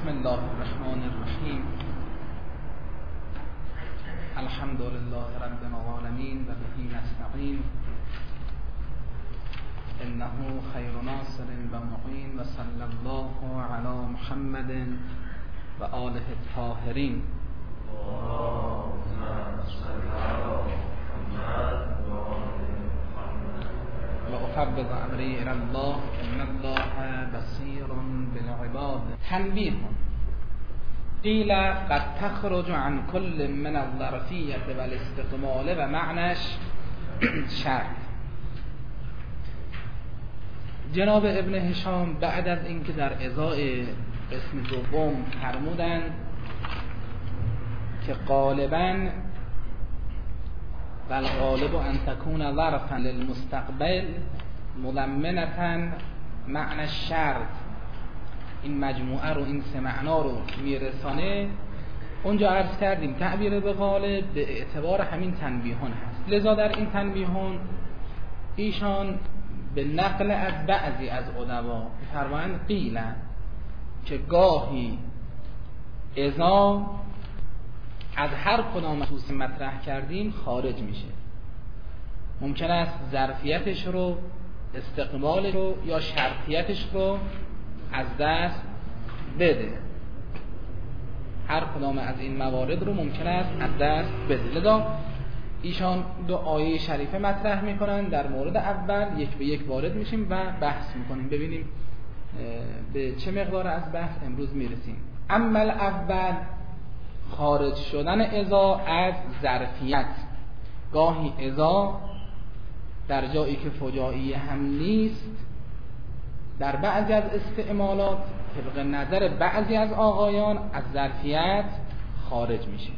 بسم الله الرحمن الرحیم. الحمد لله رب العالمین و به نستعین. انه خیر ناصر و معین و صلی الله علی محمد و آله الطاهرین. و افوض امری الی الله ان الله بصیر بالعباد. تنبیه: قیل قد تخرج عن کل من الظرفیة و الاستقبال و معنیش شرط. جناب ابن هشام بعد از اینکه در ازای قسم دوم فرمودند که غالباً والغالب ان تكون ظرفا للمستقبل مضمنة معنی الشرط، این مجموعه رو، این سه معنا رو میرسانه. اونجا عرض کردیم تعبیر به غالب به اعتبار همین تنبیهان هست. لذا در این تنبیهان ایشان به نقل از بعضی از ادبا فرمایند قیل که گاهی اذا از هر کدام خصوصی مطرح کردیم خارج میشه. ممکن است ظرفیتش رو، استقبالش رو یا شرطیتش رو از دست بده. هر کدام از این موارد رو ممکن است از دست بده. لذا ایشان دو آیه شریفه مطرح میکنن. در مورد اول یک به یک وارد میشیم و بحث میکنیم، ببینیم به چه مقدار از بحث امروز میرسیم. اما اول خارج شدن اذا از ظرفیت. گاهی اذا در جایی که فجائی هم نیست در بعضی از استعمالات طبق نظر بعضی از آقایان از ظرفیت خارج میشه.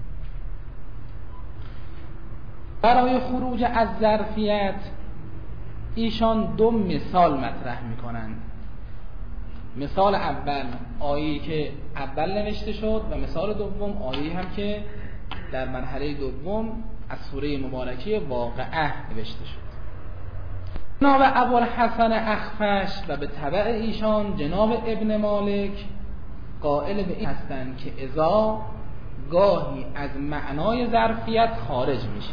برای خروج از ظرفیت ایشان دو مثال مطرح میکنند. مثال اول آیه‌ای که اول نوشته شد و مثال دوم آیه‌ای هم که در مرحله دوم از سوره مبارکه واقعه نوشته شد. جناب ابوالحسن اخفش و به تبع ایشان جناب ابن مالک قائل به این هستند که اذا گاهی از معنای ظرفیت خارج میشه.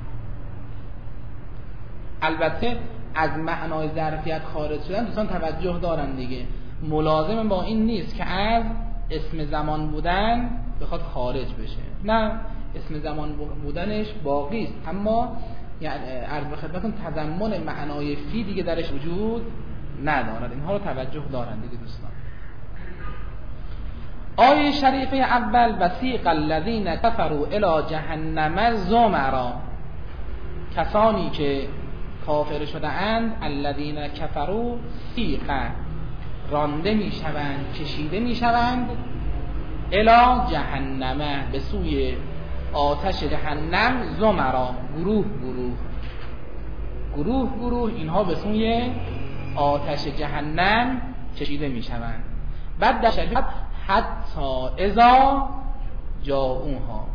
البته از معنای ظرفیت خارج شدن دوستان توجه دارن دیگه، ملازم با این نیست که از اسم زمان بودن بخواد خارج بشه. نه، اسم زمان بودنش باقی است، اما یعنی عرض به خدمتتون تضمن معنای فی دیگه درش وجود ندارد. اینها رو توجه دارن دیگه دوستان. آیه شریفه اول وسیق الذین کفروا الی جهنم زمرا، کسانی که کافر شده اند، الذین کفروا سیق رانده می شوند، کشیده می شوند، الی جهنم به سوی آتش جهنم، زمرا گروه گروه اینها به سوی آتش جهنم کشیده می شوند. بعد در شریعت حتی اذا جاءوها.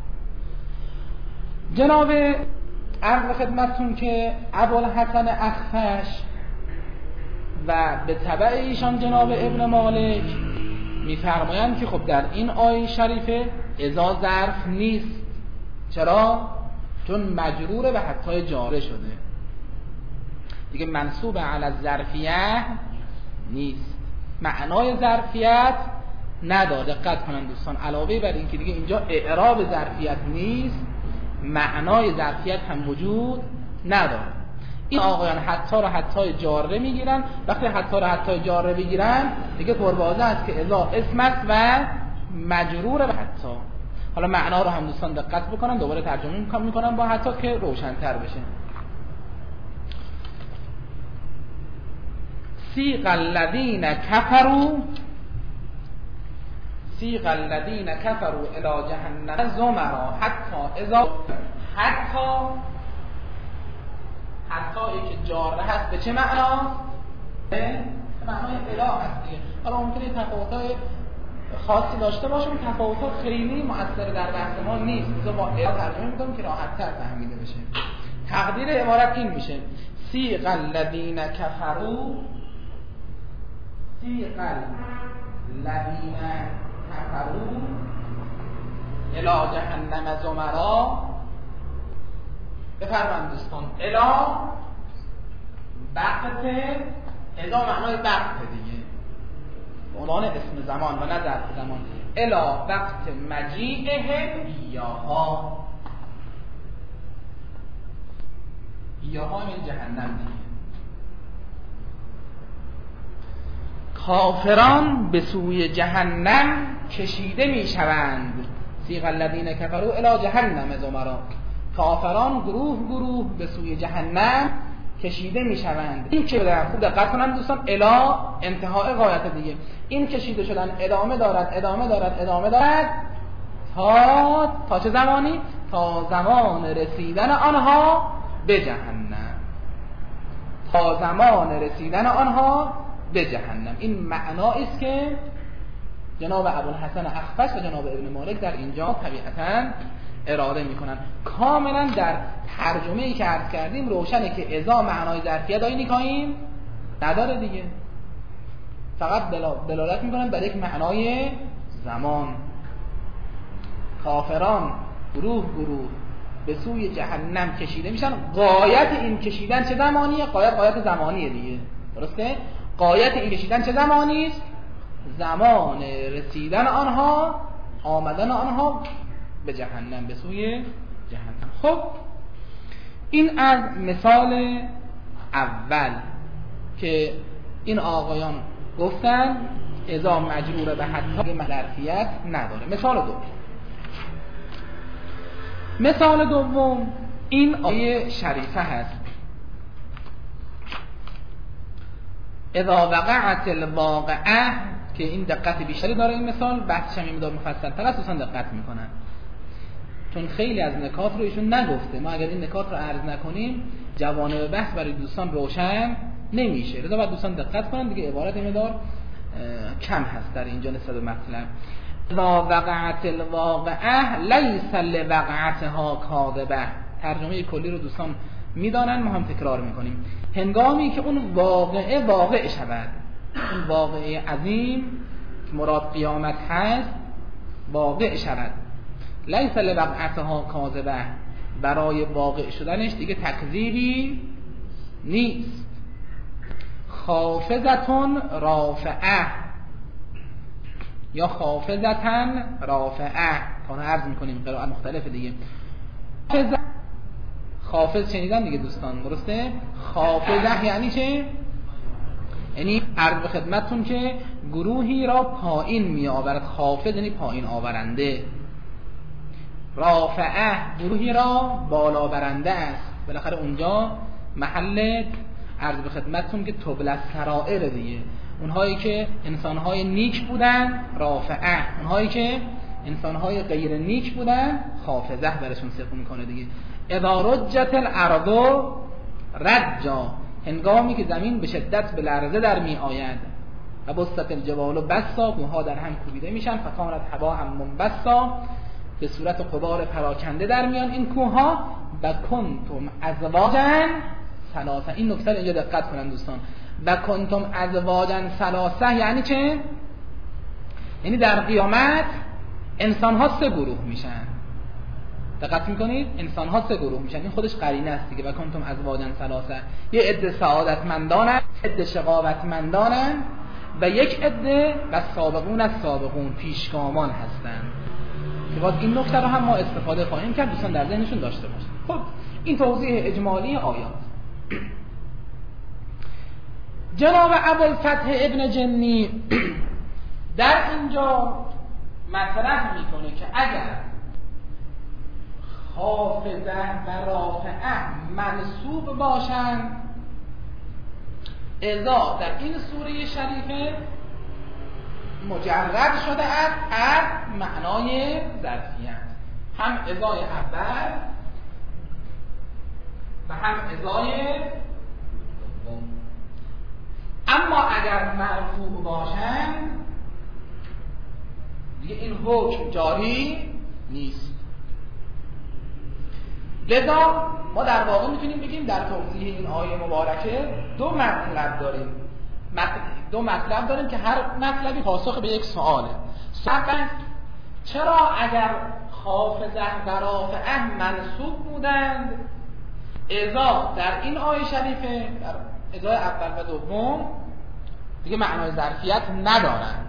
جناب عرض خدمتتون که ابوالحسن اخفش و به تبع ایشان جناب ابن مالک میفرمایند که خب در این آیه شریفه اذا ظرف نیست. چرا؟ چون مجروره و حتی جاره شده دیگه، منصوب علی الظرفیه نیست، معنای ظرفیت نداره. دقت کنن دوستان، علاوه بر این که دیگه اینجا اعراب ظرفیت نیست، معنای ظرفیت هم وجود نداره. این آقایان حتی را حتی جاره میگیرن. وقتی حتی را حتی جاره بگیرن دیگه پرواضح است که اذا اسم است و مجرور به حتی. حالا معنا رو هم دوستان دقت بکنن، دوباره ترجمه میکنم با حتی که روشن‌تر بشه. سیق الذین کفروا الی جهنم زمرا حتی اذا، حتی که جاره هست به چه معنا؟ به معنای اله هست دیگه. حالا ممکنه تفاوت‌های خاصی داشته باشه، اون تفاوت‌ها خیلی مؤثر در بحث ما نیست. لذا با اله ترجمه می‌کنم که راحت‌تر فهمیده بشه. تقدیر عبارت این میشه: سیق الذین کفروا، سیق الذین کفروا الی جهنم زمرا. بفرمایید دوستان، الی وقت، الی معنای وقت دیگه، عنوان اسم زمان و نه ظرف زمان. الی وقت مجیئهم ایاها، ایاها من جهنم دیگه. کافران به سوی جهنم کشیده می شوند. سیغ الذین کفروا الی جهنم زمرا. کافران گروه گروه به سوی جهنم کشیده می شوند. این که در خوب دقت کنن دوستان، الی انتهای غایت دیگه. این کشیده شدن ادامه دارد تا چه زمانی؟ تا زمان رسیدن آنها به جهنم. تا زمان رسیدن آنها به جهنم. این معنایی است که جناب ابوالحسن اخفش و جناب ابن مالک در اینجا طبیعتاً اراده میکنن. کاملا در ترجمه‌ای که عرض کردیم روشنه که اذا معنای ظرفیت دایی نکاییم نداره دیگه، فقط دلالت میکنن بر یک معنای زمان. کافران گروه گروه به سوی جهنم کشیده میشن. غایت این کشیدن چه زمانیه؟ غایت زمانیه دیگه، درسته؟ غایت این کشیدن چه زمانی است؟ زمان رسیدن آنها، آمدن آنها به جهنم، به سوی جهنم. خب این از مثال اول که این آقایان گفتن اذا مجرور به حتی ظرفیت نداره. مثال دوم این آیه شریفه هست. اذا وقعت الواقعه، که این دقت بیشتری داره این مثال، بحثش هم این مفصل تر است، دوستان دقت میکنن چون خیلی از نکات رو ایشون نگفته. ما اگر این نکات رو عرض نکنیم جوانب بحث برای دوستان روشن نمیشه، لذا باید دوستان دقت کنن دیگه. عبارت مقدار کم هست در اینجا نسبت به مطلب. اذا وقعت الواقعه لیس لوقعتها کاذبه. ترجمه کلی رو دوستان میدانن، ما هم تکرار میکنیم. هنگامی که اون واقعه واقع شود، اون واقعه عظیم که مراد قیامت هست واقع شود، لیس لوقعتها کاذبه، برای واقع شدنش دیگه تکذیبی نیست. خافضتون رافعه یا خافضتن رافعه، تا عرض میکنیم قرائت مختلف دیگه. خافض شنیدن دیگه دوستان، درسته؟ خافضه یعنی چه؟ یعنی عرض به خدمتتون که گروهی را پایین می آورد. خافض یعنی پایین آورنده. رافعه گروهی را بالا برنده است. بالاخره اونجا محل عرض به خدمتتون که تبل السرائر دیگه. اونهایی که انسانهای نیک بودن رافعه، اونهایی که انسانهای غیر نیک بودن خافضه برشون صفت میکنه دیگه. اذا رجت الارض رجا، هنگامی که زمین به شدت به لرزه در می آید. و بسط الجبال بسا، کوهها در هم کوبیده میشن. فکانت هباء منبثا، به صورت غبار پراکنده در میان این کوهها. و کنتم ازواجا ثلاثه. این نکته اینجا دقت کنن دوستان. و کنتم ازواجا ثلاثه یعنی چه؟ یعنی در قیامت انسان ها سه گروه میشن. دقت میکنید؟ انسان ها سه گروه میشن. این خودش قرینه است دیگه. و کنتم ازواجا ثلاثه، یه عده سعادتمندانن، عده شقاوتمندانن و یک عده و سابقون از سابقون، پیشگامان هستن که باز این نکته رو هم ما استفاده خواهیم کرد، دوستان در ذهنشون داشته باشید. خب این توضیح اجمالی آیات. جناب ابوالفتح ابن جنی در اینجا مطرح میکنه که اگر خافضه و رافعه منصوب باشند، اذا در این سوره شریفه مجرد شده است از معنای ظرفیت، هم اذای اول و هم اذای دوم. اما اگر مرفوع باشند دیگه این حکم جاری نیست. لذا ما در واقع میتونیم بگیم در توضیح این آیه مبارکه دو مطلب داریم که هر مطلبی پاسخ به یک سؤاله. سبب چرا اگر خافضه و رافعه منصوب بودند اذا در این آیه شریفه در ازای اول و دوم دیگه معنای ظرفیت ندارند.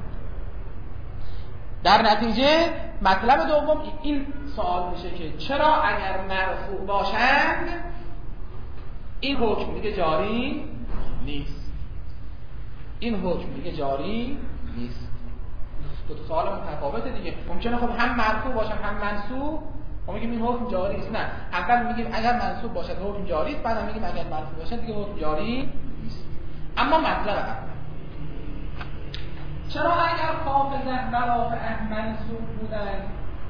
در نتیجه مطلب دوم این سوال میشه که چرا اگر مرفوع باشند این حکم دیگه جاری نیست. این حکم دیگه جاری نیست. دو سوال متفاوته دیگه. ممکنه خب هم مرفوع باشن هم منصوب، ما میگیم این حکم جاری نیست. نه، اول میگیم اگر منصوب باشه حکم جاری است، بعد میگیم اگر مرفوع باشه دیگه حکم جاری نیست. اما مطلب اول چرا اگر خافضه و رافعه منصوب بودند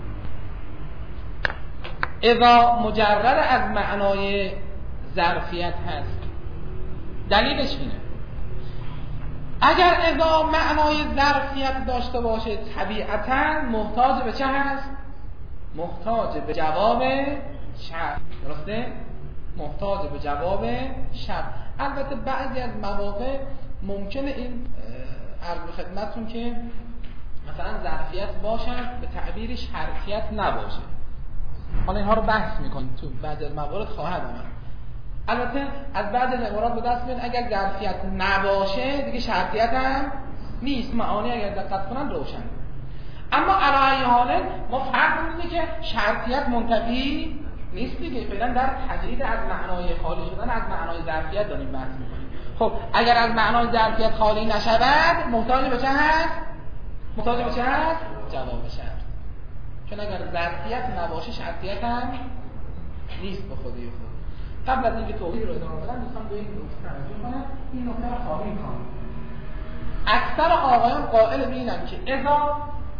اذا مجرد از معنای ظرفیت هست؟ دلیلش اینه اگر اذا معنای ظرفیت داشته باشه طبیعتاً محتاج به چه هست؟ محتاج به جواب شرط. درسته؟ محتاج به جواب شرط. البته بعضی از مواقع ممکنه این عرض به خدمتتون که مثلا ظرفیت باشد به تعبیر شرطیت نباشه. حالا اینها رو بحث میکنیم تو بعضی از موارد خواهد آمد. البته از بعضی از عبارات به دست میاد اگر ظرفیت نباشه دیگه شرطیت هم نیست. معانی اگر دقت کنن روشن. اما علی ای حال ما فرق می‌کنه که شرطیت منتفی نیست دیگه. فعلا در تجرید از معنای خالی شدن از معنای ظرفیت داریم بحث می‌کنیم. خب اگر از معنای ظرفیت خالی نشود محتاج به چه هست؟ محتاج به چه هست؟ جواب شرط. چون اگر ظرفیت نباشه شرطیت هم نیست به خودی خود. قبل از اینکه توضیح رو ادامه بدم می‌خوام به این نکته توجه کنم. این نکته رو خواهی می‌کنم. اکثر آقایان قائل به اینن که اذا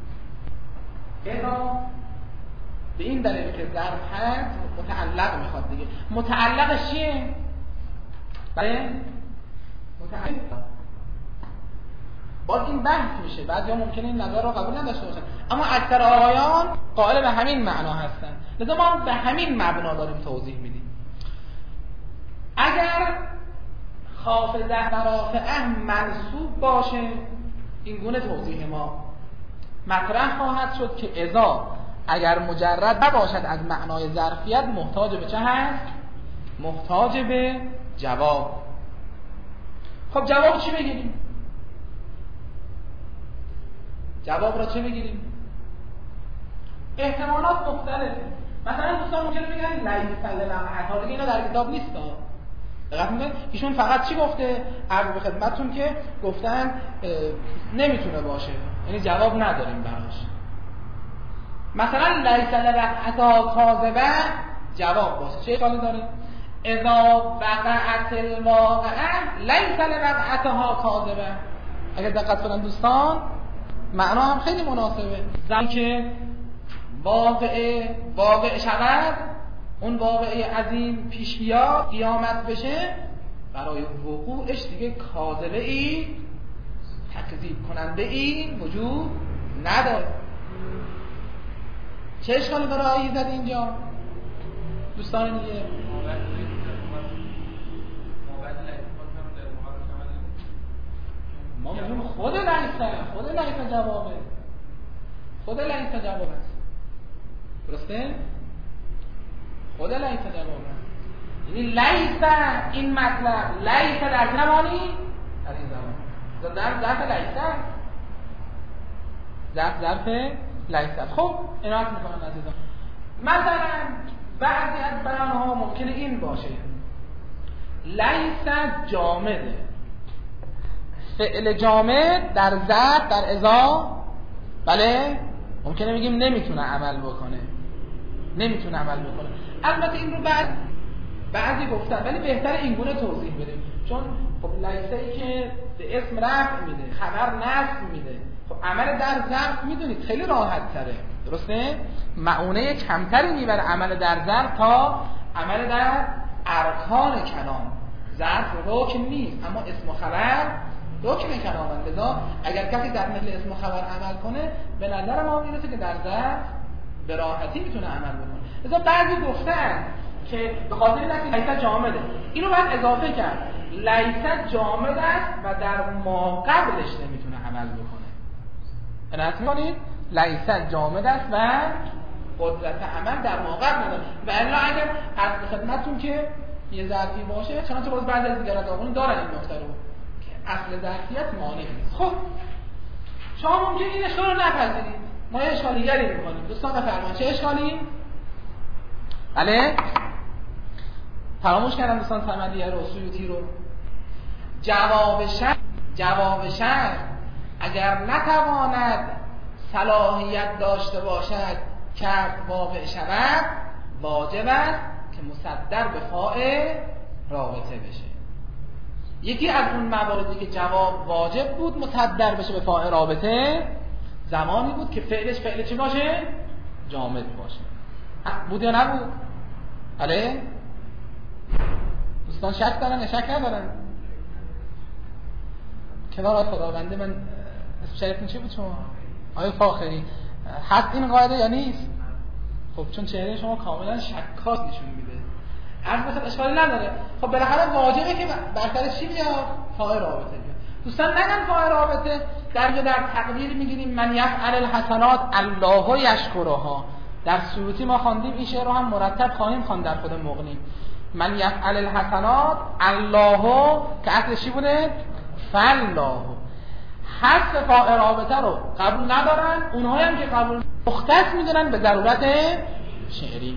به این دلیل که ظرف هست متعلق میخواد دیگه. متعلقش چیه؟ بله؟ متعلق باز این بحث میشه. بعضیا ممکنه این نظر رو قبول نداشته باشن اما اکثر آقایان قائل به همین معنا هستن. لذا ما به همین مبنا داریم توضیح میدیم. اگر خافضه و رافعه منصوب باشه این گونه توضیح ما مطرح خواهد شد که اذا اگر مجرد نباشد از معنای ظرفیت محتاج به چه هست؟ محتاج به جواب. خب جواب چی بگیریم؟ جواب را چه بگیریم؟ احتمالات مختلفه. مثلا دوستان ممکنه بگن لیس للمعها، دیگه اینا در کتاب نیست. دقت میکنید ایشون فقط چی گفته؟ عرض به خدمتتون که گفتن نمیتونه باشه، یعنی جواب نداریم براش. مثلا لیس لوقعتها کاذبه جواب باشه. چه اشکالی داره؟ اذا وقعت الواقعه لیس لوقعتها کاذبه. اگر دقت کنن دوستان معنا هم خیلی مناسبه. زمانی که واقع شود، اون واقعه عظیم پیش بیاد، قیامت بشه، برای وقوعش دیگه کاذبه ای تکذیب کننده ای وجود نداره. چه اشکالی برای آیه زد اینجا دوستان دیگه؟ ما میگیم خود لیس جوابه. خود لیس جوابه درسته؟ خود لیس جوابه. یعنی لیس این مطلب لیس در زمانی در این زمان در ظرف لیس. خب عنایت میکنم عزیزان. مثلا بعضی از بیانها ممکنه این باشه لیس جامده. فعل جامد در ظرف در اذا بله ممکنه بگیم نمیتونه عمل بکنه. البته این رو بعضی گفتن ولی بهتره این گونه توضیح بدیم. چون خب لیسه‌ای که به اسم رفع میده، خبر نصب میده، خب عمل در ظرف میدونید خیلی راحت تره. درسته؟ معونه کمتری میبره عمل در ظرف تا عمل در ارکان کلام. ظرف رکن نیست اما اسم و خبر رکن کلامن. لذا اگر کسی در مثل اسم و خبر عمل کنه به نظر ما میرسه که در ظرف به راحتی میتونه عمل بکنه. لذا بعضی گفتن که به خاطر اینکه لیس جامده اینو باید اضافه کرد. لیس جامد است و در ما قبلش نمیتونه عمل بکنه. عنایت می‌کنید؟ لیس جامد است و قدرت عمل در واقع نداره. و الا اگر از خدمتتون که یه ظرفی باشه، چنانچه باز بعضی از دیگران دارن این نکته رو که اصل ظرفیت مانع نیست. خب شما ممکنه این اشکال رو نپذیرید، ما یه اشکال دیگری می‌کنیم. دوستان بفرمایید چه اشکالی؟ بله فراموش کردم دوستان صمدیه رو، سیوطی رو. جواب شرط اگر نتواند صلاحیت داشته باشد کرد واقع شود، واجب است که مصدر به فاعل رابطه بشه. یکی از اون مواردی که جواب واجب بود مصدر بشه به فاعل رابطه، زمانی بود که فعلش فعل چی باشه؟ جامد باشه. بود یا نبود؟ بله؟ دوستان شک دارن یا شک ندارن؟ کنار خداونده من اسم شریفتون چی بود شما؟ آیا فاخری هست این قاعده یا نیست؟ خب چون چهره شما کاملا شکاک نشون میده. عرض مثلا اشکالی نداره. خب بالاخره واجبه که برترش چی بیاد؟ فاعل رابطه بیاد. دوستان نگن فاعل رابطه در تقدیر میگیریم من یفعل الحسنات الله یشکرها. در سیوطی ما خواندیم این شعر رو هم مرتب خواهیم خواند در خود مغنی. من یفعل الحسنات الله که اصلش چی بوده؟ فالله. حذف فاعل رابطه رو قبول ندارن. اونهایی هم که قبول مختص میدونن به ضرورت شعری،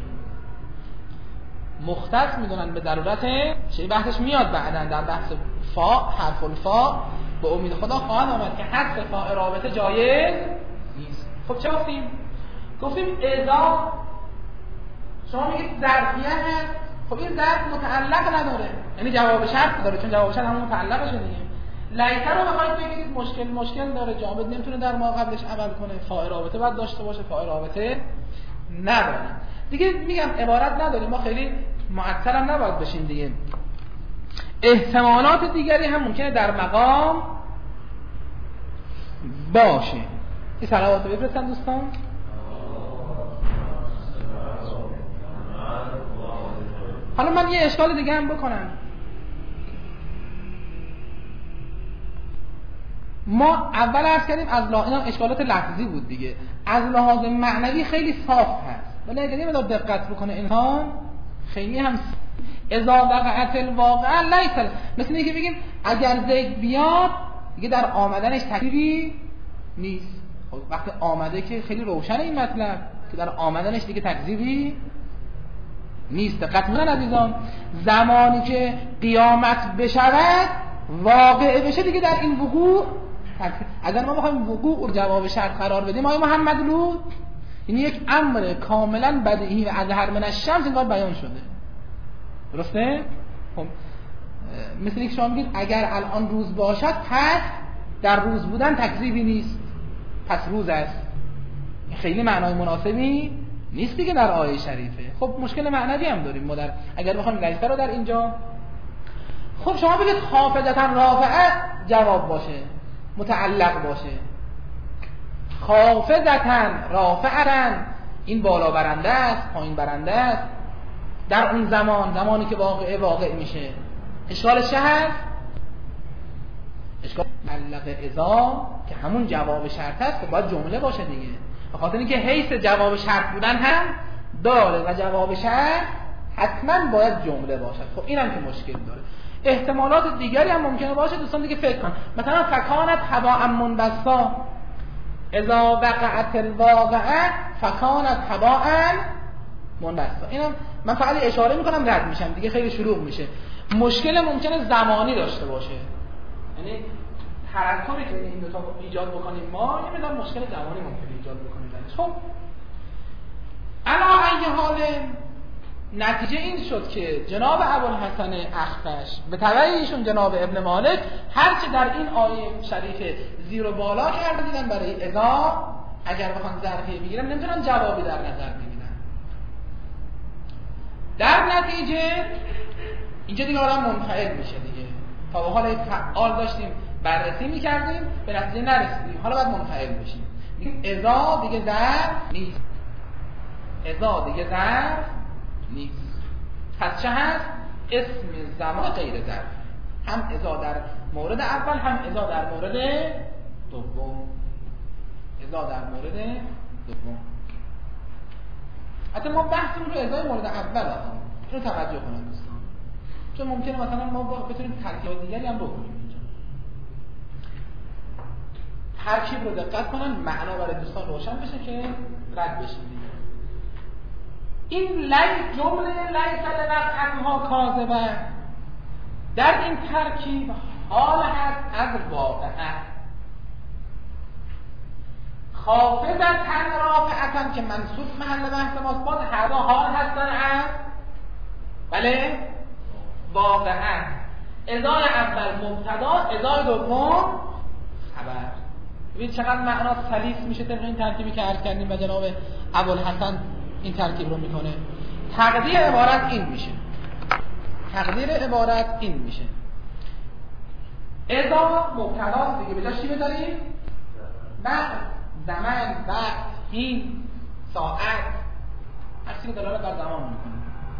مختص میدونن به ضرورت شعری. بحثش میاد بعدن در بحث فا، حرف الفا. به امید خدا خواهد آمد که حذف فاعل رابطه جایز نیست. خب چه گفتیم اذا شما میگید ظرفیت هست. خب این ظرف متعلق نداره، یعنی جواب شرط داره، چون جواب شرط همون متعلقشه دیگه. لیس رو بخواید بگید مشکل داره، جامد نمیتونه در ما قبلش عمل کنه، فاعل رابطه باید داشته باشه، فاعل رابطه نداره دیگه. میگم عبارت نداریم، ما خیلی معطل هم نباید بشیم دیگه. احتمالات دیگری هم ممکنه در مقام باشه. این صلوات رو بفرستن دوستان. حالا من یه اشکال دیگه هم بکنم. ما اول عرض کردیم از اینا اشکالات لفظی بود دیگه، از لحاظ معنوی خیلی صاف هست، ولی اگر یه مقدار دقت بکنه انسان خیلی هم اذا وقعت الواقعه لیس، مثل اینکه بگیم اگر زید بیاد دیگه در آمدنش تکذیبی نیست. خب وقتی آمده که خیلی روشن این مطلب که در آمدنش دیگه تکذیبی نیست. دقت می‌کنن عزیزان، زمانی که قیامت بشود واقع بشه دیگه در این وقوع، اگر ما بخوایم وقوع رو جواب شرط قرار بدیم آیا محمد لود، این یک امر کاملا بدیهی و اظهر من الشمس انگار بیان شده. درسته؟ خب مثل اینکه شما میگید اگر الان روز باشد پس در روز بودن تکذیبی نیست، پس روز است. این خیلی معنای مناسبی نیست دیگه در آیه شریفه. خب مشکل معنوی هم داریم ما اگر بخوایم لیسه رو در اینجا. خب شما بگید خافضة رافعه جواب باشه، متعلق باشه. خافضة رافعه این بالا برنده است، پایین برنده است. در اون زمانی که واقع میشه اشکالش چه هست؟ اشکال معلق اذا که همون جواب شرط است، خب باید جمله باشه دیگه، به خاطر اینکه حیث جواب شرط بودن هم داره و جواب شرط حتما باید جمله باشد. خب اینم که مشکل داره. احتمالات دیگری هم ممکنه باشه دوستان دیگه فکر کن. مثلا فکانت هباء منبثا، اذا وقعت الواقعه فکانت هباء منبثا. اینم من فقط اشاره میکنم رد میشم دیگه، خیلی شلوغ میشه. مشکل ممکنه زمانی داشته باشه، یعنی ترکمی که این دو تا ایجاد بکنیم ما یه مقدار مشکل زمانی ممکنه ایجاد بکنیم. خب علا ای حال نتیجه این شد که جناب ابوالحسن اخفش به تبع ایشون جناب ابن مالک هرچه در این آیه شریف زیر و بالا کرده دیدن برای اذا اگر بخوان ظرفیه بگیرن نمیتونن جوابی در نظر بگیرن. در نتیجه اینجا دیگه آدم منفعل میشه دیگه. تا به حال فعال داشتیم بررسی میکردیم به نتیجه نرسیدیم، حالا باید منفعل بشیم. اذا دیگه ظرف نیست، اذا دیگه ظرف نیست. پس چه هست؟ اسم زمان غیر ظرف، هم اذا در مورد اول هم اذا در مورد دوم. اذا در مورد دوم. حتی ما بحثمون رو ازای مورد اول آخوام اینو توجه کنید دوستان، چون ممکنه مثلا ما بتونیم ترکیب دیگری هم بکنیم. اینجا ترکیب رو دقت کنن، معنا برای دوستان روشن بشه که رد بشه. این جمله لیس لوقعتها کاذبه در این ترکیب حال هست از واقعه، خافضتن رافعتن که منصوب محل بحث ماست، باز هر دو حال هستن از بله واقعه. ازای اول مبتدا، ازای دوم خبر. ببین چقدر معنا سلیس میشه طبق این ترکیبی که عرض کردیم و جناب ابوالحسن این ترکیب رو میکنه. تقدیر عبارت این میشه، تقدیر عبارت این میشه، اذا مبتدا دیگه بجاش چی بذاریم؟ بعد زمان، وقت، حین، ساعت، هر چیزی که دلالت بر زمان میکنه.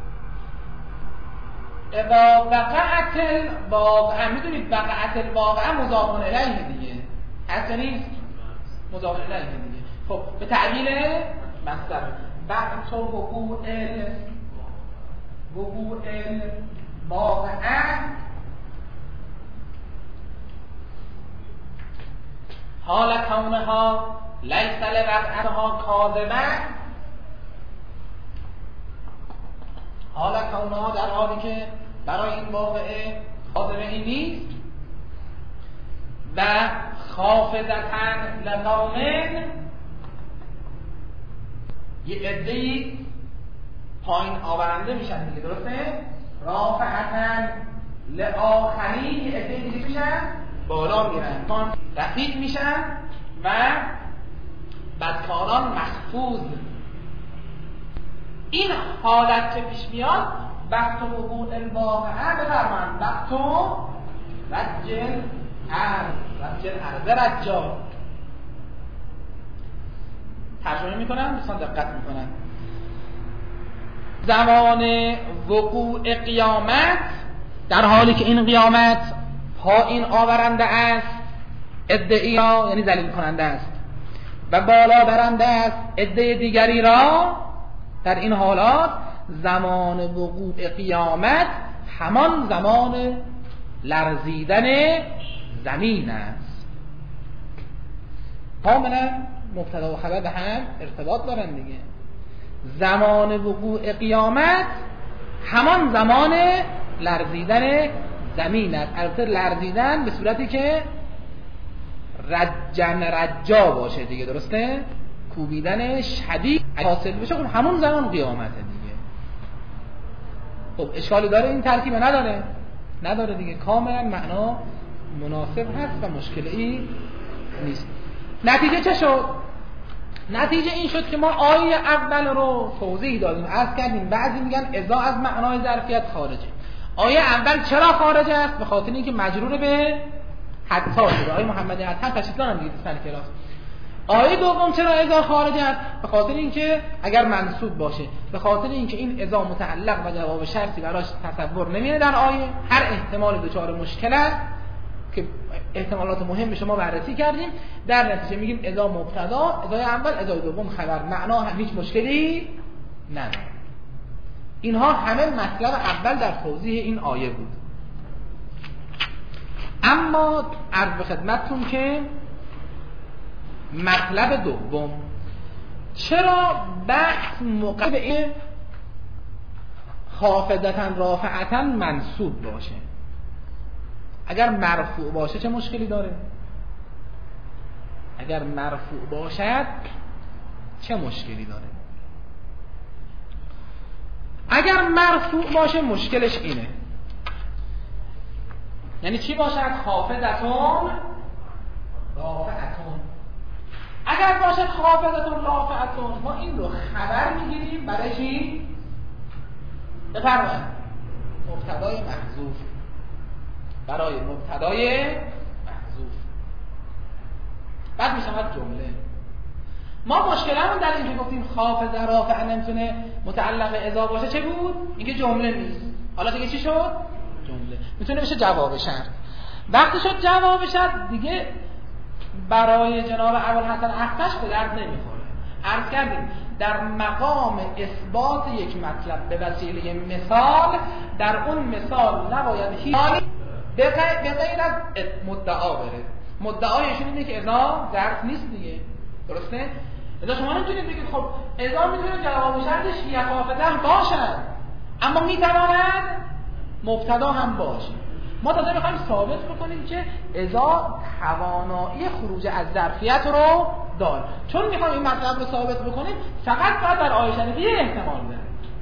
اذا وقعت الواقعه، میدونید وقعت الواقعه مضاف الیه دیگه، هست نیست؟ مضاف الیه دیگه. خب به تعبیر مصدر وقت و وقوع الواقعه حال کونها لیس لوقعتها کاذبه، حال کونها در حالی که برای این واقعه کاذبه این نیست. و خافضتن لقومن یه عده‌ای پایین آورنده میشن دیگه، درسته؟ رافعتن لآخرین یه عده‌ای دیگه میشن بالا میرن، رفیع میشن و بدکاران محفوظ. این حالت که پیش میاد وقت و وقوع الواقعه بفرمایند وقت و رجل عرض رجال. ترجمه میکنن دوستان دقت میکنن. زمان وقوع قیامت در حالی که این قیامت پایین آورنده است، ادعی را یعنی ذلیل کننده است و بالا برنده است ادعی دیگری را، در این حالات زمان وقوع قیامت همان زمان لرزیدن زمین است. کاملا مبتدا و خبر به هم ارتباط دارن دیگه. زمان وقوع قیامت همان زمان لرزیدن زمین است. البته لرزیدن به صورتی که رجا باشه دیگه، درسته؟ کوبیدن شدید حاصل بشه، خب همون زمان قیامته دیگه. خب اشکالی داره این ترکیب؟ نداره دیگه، کاملا معنا مناسب هست و مشکلی نیست. نتیجه چه شد؟ نتیجه این شد که ما آیه اول رو توضیح دادیم، عرض کردیم بعضی میگن اذا از معنای ظرفیت خارجه. آیه اول چرا خارج است؟ به خاطر اینکه مجرور به حتی شده. آیه محمدی حتی تشریح دارن دیگه سر کلاس. آیه دوم چرا اذا خارج است؟ به خاطر اینکه اگر منصوب باشه، به خاطر اینکه این اذا متعلق و جواب شرطی براش تصور نمیره در آیه، هر احتمال دچار مشکل است که احتمالات مهم شما بررسی کردیم، در نتیجه میگیم اذا مبتدا، اذا اول، اذا دوم خبر، معنا هم هیچ مشکلی نداره. اینها همه مطلب اول در توضیح این آیه بود. اما عرض به خدمتتون که مطلب دوم، چرا بحث موقع این خافضتن رافعتن منصوب باشه؟ اگر مرفوع باشه چه مشکلی داره؟ اگر مرفوع باشد چه مشکلی داره؟ اگر مرفوع باشه مشکلش اینه، یعنی چی باشد؟ خافضتون رافعتون. اگر باشد خافضتون رافعتون، ما این رو خبر میگیریم برای چی؟ بفرمایید مبتدای محذوف، برای مبتدای محذوف بعد میشود جمله. ما مشکلمون در اینکه گفتیم خافض رافع نمیتونه متعلق اذا باشه چه بود؟ اینکه جمله نیست. حالا دیگه چی شد؟ جمله. میتونه بشه جواب شرط. وقتی شد جواب شرط دیگه برای جناب ابوالحسن اخفش به درد نمیخوره. عرض کردیم در مقام اثبات یک مطلب به وسیله مثال، در اون مثال نباید هیچ به غیر از مدعا بره. مدعایشون اینه که اذا ظرف نیست دیگه، درسته؟ اذا شما نمیتونید بگید خب اذا میتونه جواب شرطش یخافته باشد، اما میتواند مبتدا هم باشه. ما تازه میخوایم ثابت بکنیم که اذا توانایی خروج از ظرفیت رو داره. چون میخوایم این مطلب رو ثابت بکنیم فقط باید در آیه شریفه احتمال بده.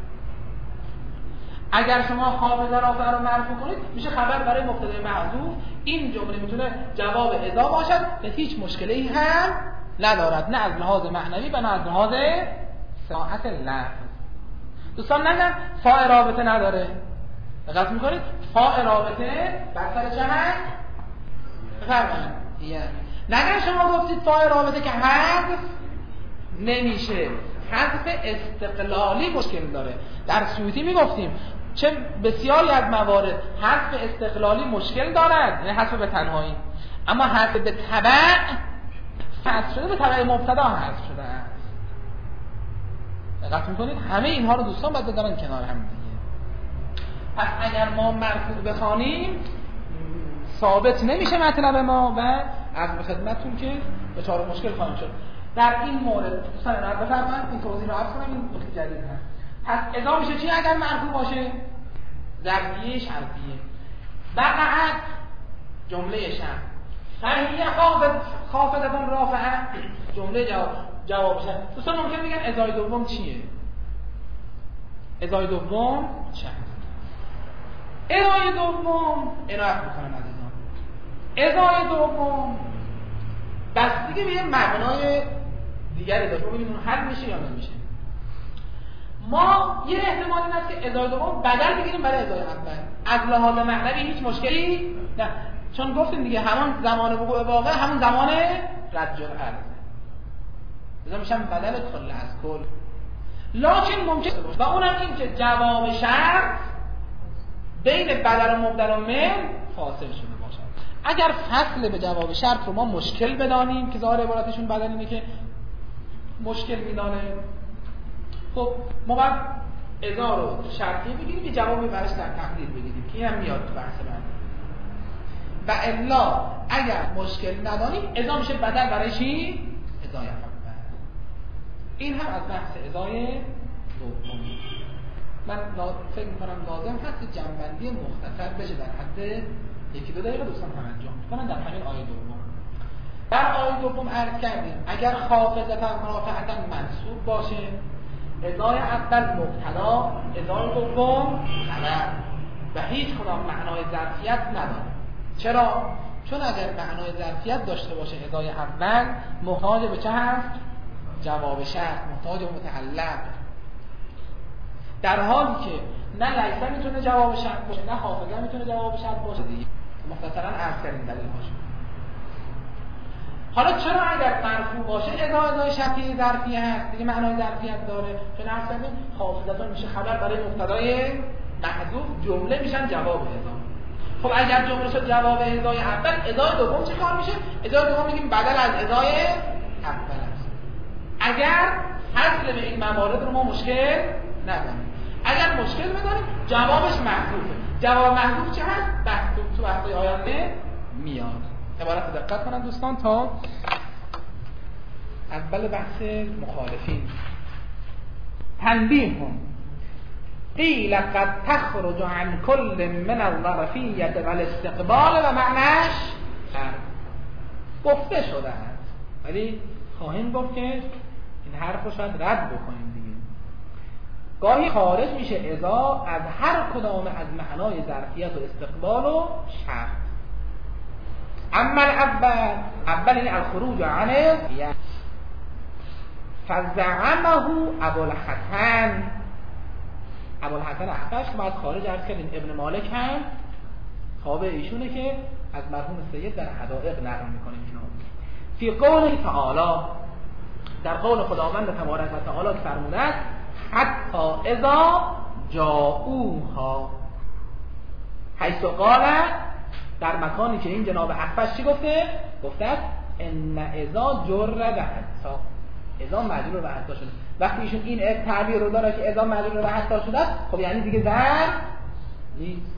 اگر شما خافضه رافعه رو مرفوع کنید میشه خبر برای مبتدای محذوف. این جمله میتونه جواب اذا باشد و هیچ مشکلی هم ندارد، نه از لحاظ معنوی و نه از لحاظ صحت لفظ. دوستان نگن فاء رابطه نداره، دقت میکنید فاء رابطه بر سر چه هست؟ بفرمایید. نگن شما گفتید فاء رابطه که حذف نمیشه، حذف استقلالی مشکل داره. در سیوطی میگفتیم چه بسیاری از موارد حذف استقلالی مشکل دارد، یعنی حذف به تنهایی، اما حذف به تبع حذف شده، به تبع مبتدا حذف شده است. دقت میکنید همه اینها رو دوستان باید بذارن کنار هم دیگه. پس اگر ما مرفوع بخوانیم ثابت نمیشه مطلب ما و عرض به خدمتتون که به چاره مشکل خواهیم شد. در این مورد دوستان عنایت بفرمایید این توضیح رو عرض کنم، این نکته جدید هست. پس اذا میشه چی اگر مرفوع باشه؟ ظرفیه شرطیه. وقعت جمله شرط، فهیه خافضه رافعه جمله جواب شرط. دوستان ممکن میگن ازای دوم چیه؟ ازای دوم چه هست؟ ازای دوم عنایت میکنم عزیزان، ازای دوم بستگی به یه مبنای دیگری داره، ببینیم حل میشه یا نمیشه. ما یه احتمال این است که ازای دوم بدل بگیریم برای ازای اول. از لحاظ معنوی هیچ مشکلی نه، چون گفتیم دیگه همان زمان وقوع واقع همون زمان رد العرض، لذا میشن بدل کل از کل. لکن ممکن و اونم این که جواب شرط بین بدل و مبدل و من فاصل شده باشد. اگر فصل به جواب شرط رو ما مشکل بدانیم که ظاهر عبارتشون بدل اینه که مشکل میدانه، خب ما باید اذا رو شرطی بگیریم که جوابی برش در تقدیر بگیریم که این هم میاد تو بحث بعد. و الا اگر مشکل ندانیم اذا میشه بدل برای چی؟ ازای اول. این هم از بحث ازای دوم. من فکر میکنم لازم هست جمع‌بندی مختصر بشه در حد 1-2 دقیقه دوستان توجه کنن در همین آیه دوم. در آیه دوم عرض کردیم اگر خافضه رافعه منصوب باشه ازای اول مبتدا، ازای دوم خبر و هیچ کدام معنای ظرفیت نداره. چرا؟ چون اگر معنای ظرفیت داشته باشه ازای اول محتاج به چه هست؟ جواب شرط، محتاج به متعلق، در حالی که نه لیسه میتونه جواب شرط باشه نه حافظه میتونه جواب شرط باشه دیگه. مختصرا عرض کردیم دلیل هاش. حالا چرا اگر مرفوع باشه ازای شرطی ظرفیه هست دیگه معنای ظرفیت داره؟ چون عرض کردیم حافظتون میشه خبر برای مبتدای محذوف، جمله میشن جواب ازا. خب اگر جمله شد جواب ازای اول، ازای دوم چه کار میشه؟ ازای دوم میگیم بدل از ازای اول است. اگر حاصل به این موارد رو ما مشکل نداریم. اگر مشکل بداریم جوابش محذوفه. جواب محذوف چه هست؟ محذوف تو وقتی آینده میاد. عبارت دقت کنن دوستان تا اول بحث مخالفین. تنبیه هم قیل قد تخرج عن كل من الظرفیت و الاستقبال و معناش گفته شده است، ولی خواهیم گفت که این حرف رو شاید رد بکنیم دیگه. گاهی خارج میشه اذا از هر کدام از معنای ظرفیت و استقبال و شرط. اما اول این الخروج عنه فزعمه ابوالحسن اخفش که باید خارج عرض کردیم ابن مالک هم تابع ایشونه که از مرحوم سید در حدائق نقل میکنه اینو. فی قول تعالی، در قول خداوند تبارک و تعالی که فرموده است حتی اذا جاءوها، حیث قال، در مکانی که این جناب اخفش چی گفته؟ گفته است ان اذا جر به حتی، اذا مجرور به حتی شده. وقتی ایشون این تعبیر رو داره که اذا مجرور به حتی شده، خب یعنی دیگه ظرف نیست،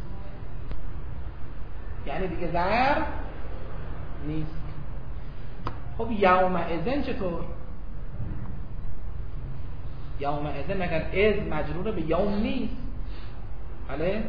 یعنی دیگه ظرف نیست. خب یومئذ چطور؟ یومئذ مگر از مجرور به یوم نیست؟ بله؟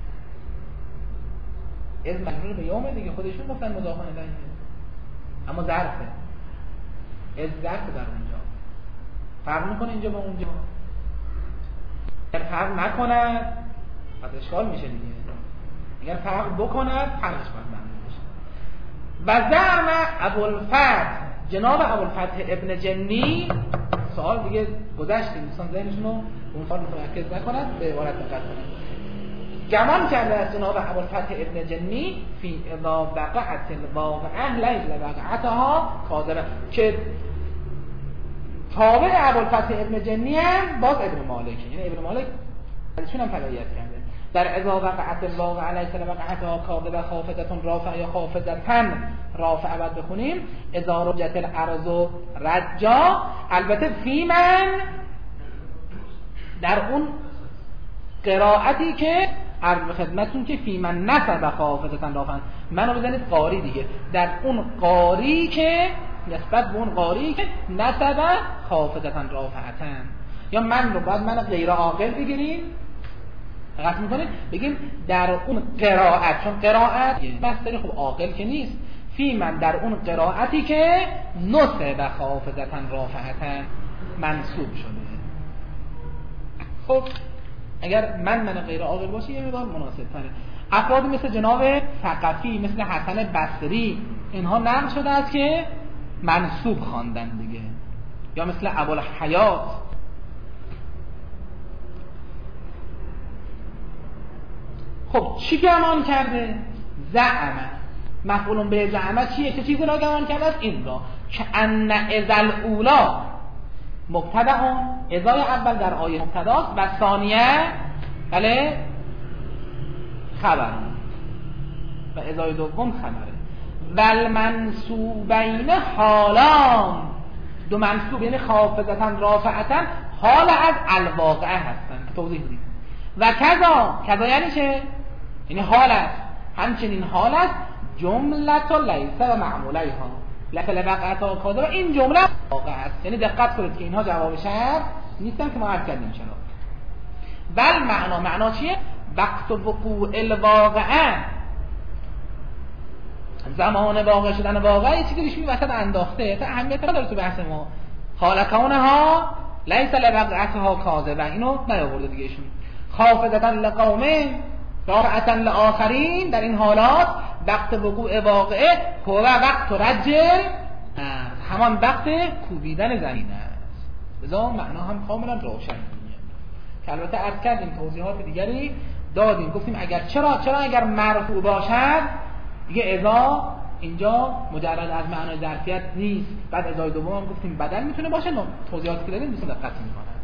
از مجرور به یوم دیگه، خودشون گفتن مضاف الیه، اما ظرفه. از ظرف در اونجا فرق میکنه اینجا با اونجا. اگر فرق نکند پس اشکال میشه دیگه، اگر فرق بکند فرقش باید معلوم بشه. و زعم ابوالفتح، جناب ابوالفتح ابن جنی، سوال دیگه گذشتیم، دوستان ذهنشون رو اون سوال متمرکز نکنند، به عبارت دقت کنند. گمان کرده از جناب ابوالفتح ابن جنی فی اذا وقعت الواقعه لیس لوقعتها کاذبه، که تابع ابوالفتح ابن جنی هم باز ابن مالک، یعنی ابن مالک ازشون هم تبعیت کرده. در اذا وقعت الواقعه لیس لوقعتها کاذبه خافضه رافعه یا خافضه رافعه بعد بخونیم اذا رجت الارض رجا. البته فی من در اون قرائتی که عرض به خدمتون که فی من نسب خافضه رافعه، منو بزنید قاری دیگه، در اون قاری که نسبت به اون قاری که نسب خافضه رافعه، یا من رو باید من غیر عاقل بگیریم، دقت میکنید بگیم در اون قرائت، چون قرائت مصدر خب عاقل که نیست، فی من در اون قرائتی که نسب خافضه رافعه منصوب شده. خب اگر من غیر عاقل باشه یه مقدار مناسب تره. افرادی مثل جناب ثقفی، مثل حسن بصری، اینها نقل شده است که منصوب خواندن دیگه، یا مثل ابوالحیات. خب چی گمان کرده؟ زعمه. مفعول به زعمه چیه؟ چه چیزی را گمان کرده است؟ این را که ان اذا الاولا مبتدا، ازای اول در آیه مبتداست و ثانیه بله خبر و ازای دوم خبره. و المنصوبین حالان، دو منصوب یعنی خافضه رافعه حال از الواقعه هستن که توضیح دید. و کذا یعنی چه؟ یعنی حال است، همچنین حال است جملت و لیسه و معمولیها لفل وقعتا کاذبه، این جمله واقع است. یعنی دقت کنید که اینها جواب شرط نیستن که ما عرض کردیم چرا. بل معنا چیه؟ وقت وقوع الواقعه، زمان واقع شدن واقعه، چیزی که میشه وسط انداخته، تا اهمیت نداره تو بحث ما. حال کونها لیس لوقعتها کاذبه، اینو نیاورده دیگه ایشون. خافضه لقوم رافعه لآخرین، در این حالات وقت وقوع واقعه هو وقت رجل، همان وقت کوبیدن زمین است. لذا معنا هم کاملا روشن میشه که البته عرض کردیم توضیحات دیگری دادیم، گفتیم چرا اگر مرفوع باشد دیگه اذا اینجا مجرد از معنای ظرفیت نیست. بعد ازای دوم هم گفتیم بدل میتونه باشه، توضیحاتی که دادیم دوستان دقت میکنن.